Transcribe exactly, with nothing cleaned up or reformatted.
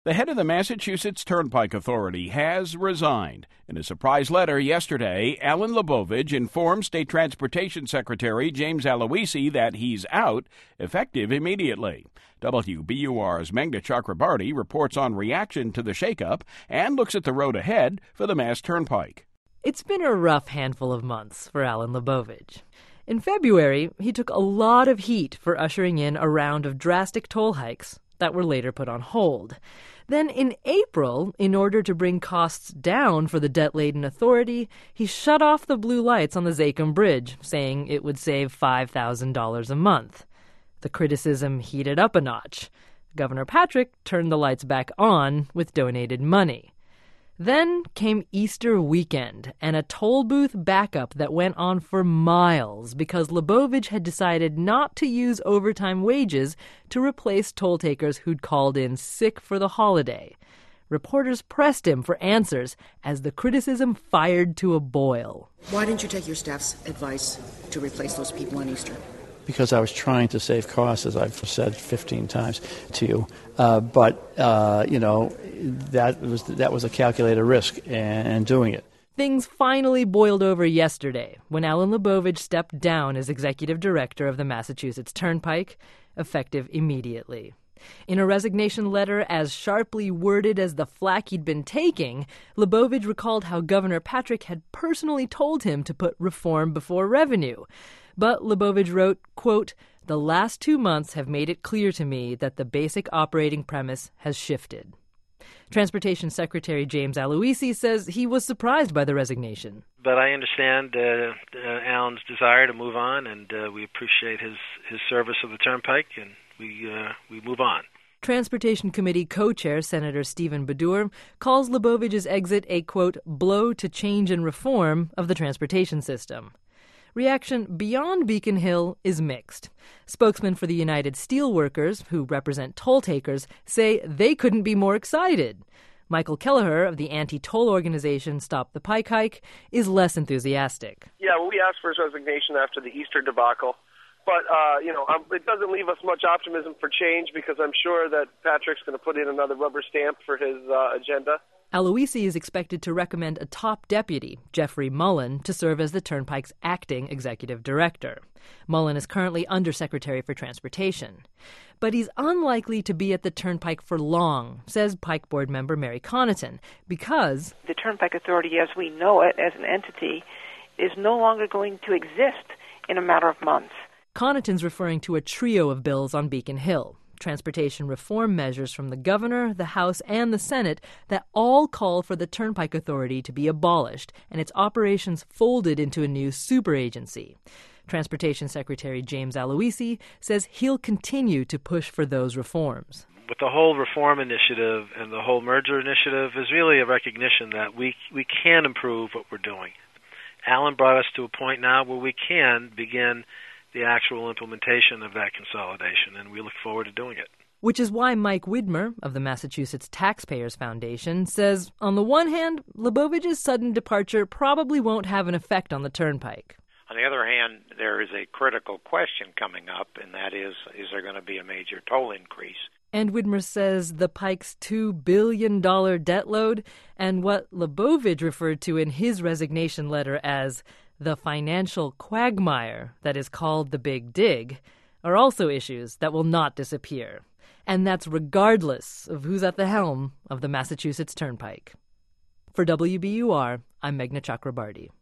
The head of the Massachusetts Turnpike Authority has resigned. In a surprise letter yesterday, Alan Lebovich informed State Transportation Secretary James Aloisi that he's out, effective immediately. W B U R's Meghna Chakrabarti reports on reaction to the shakeup and looks at the road ahead for the Mass Turnpike. It's been a rough handful of months for Alan Lebovich. In February, he took a lot of heat for ushering in a round of drastic toll hikes that were later put on hold. Then in April, in order to bring costs down for the debt-laden authority, he shut off the blue lights on the Zakim Bridge, saying it would save five thousand dollars a month. The criticism heated up a notch. Governor Patrick turned the lights back on with donated money. Then came Easter weekend and a toll booth backup that went on for miles because Lebovich had decided not to use overtime wages to replace toll takers who'd called in sick for the holiday. Reporters pressed him for answers as the criticism fired to a boil. Why didn't you take your staff's advice to replace those people on Easter? Because I was trying to save costs, as I've said fifteen times to you. Uh, but, uh, you know, that was that was a calculated risk in doing it. Things finally boiled over yesterday when Alan Lebovich stepped down as executive director of the Massachusetts Turnpike, effective immediately. In a resignation letter as sharply worded as the flack he'd been taking, Lebovich recalled how Governor Patrick had personally told him to put reform before revenue. But Lebovich wrote, quote, "The last two months have made it clear to me that the basic operating premise has shifted." Transportation Secretary James Aloisi says he was surprised by the resignation. But I understand uh, uh, Alan's desire to move on, and uh, we appreciate his, his service of the Turnpike, and we uh, we move on. Transportation Committee co-chair Senator Stephen Baddour calls Lebovich's exit a, quote, blow to change and reform of the transportation system. Reaction beyond Beacon Hill is mixed. Spokesmen for the United Steelworkers, who represent toll takers, say they couldn't be more excited. Michael Kelleher of the anti-toll organization Stop the Pike Hike is less enthusiastic. Yeah, well, we asked for his resignation after the Easter debacle. But, uh, you know, um, it doesn't leave us much optimism for change because I'm sure that Patrick's going to put in another rubber stamp for his uh, agenda. Aloisi is expected to recommend a top deputy, Jeffrey Mullen, to serve as the Turnpike's acting executive director. Mullen is currently Undersecretary for Transportation. But he's unlikely to be at the Turnpike for long, says Pike Board member Mary Connaughton, because the Turnpike Authority as we know it as an entity is no longer going to exist in a matter of months. Connaughton's referring to a trio of bills on Beacon Hill. Transportation reform measures from the governor, the House, and the Senate that all call for the Turnpike Authority to be abolished and its operations folded into a new super agency. Transportation Secretary James Aloisi says he'll continue to push for those reforms. With the whole reform initiative and the whole merger initiative is really a recognition that we we can improve what we're doing. Alan brought us to a point now where we can begin the actual implementation of that consolidation, and we look forward to doing it. Which is why Mike Widmer of the Massachusetts Taxpayers Foundation says, on the one hand, Lebovich's sudden departure probably won't have an effect on the Turnpike. On the other hand, there is a critical question coming up, and that is, is there going to be a major toll increase? And Widmer says the Pike's two billion dollars debt load and what Lebovich referred to in his resignation letter as the financial quagmire that is called the Big Dig are also issues that will not disappear. And that's regardless of who's at the helm of the Massachusetts Turnpike. For W B U R, I'm Meghna Chakrabarti.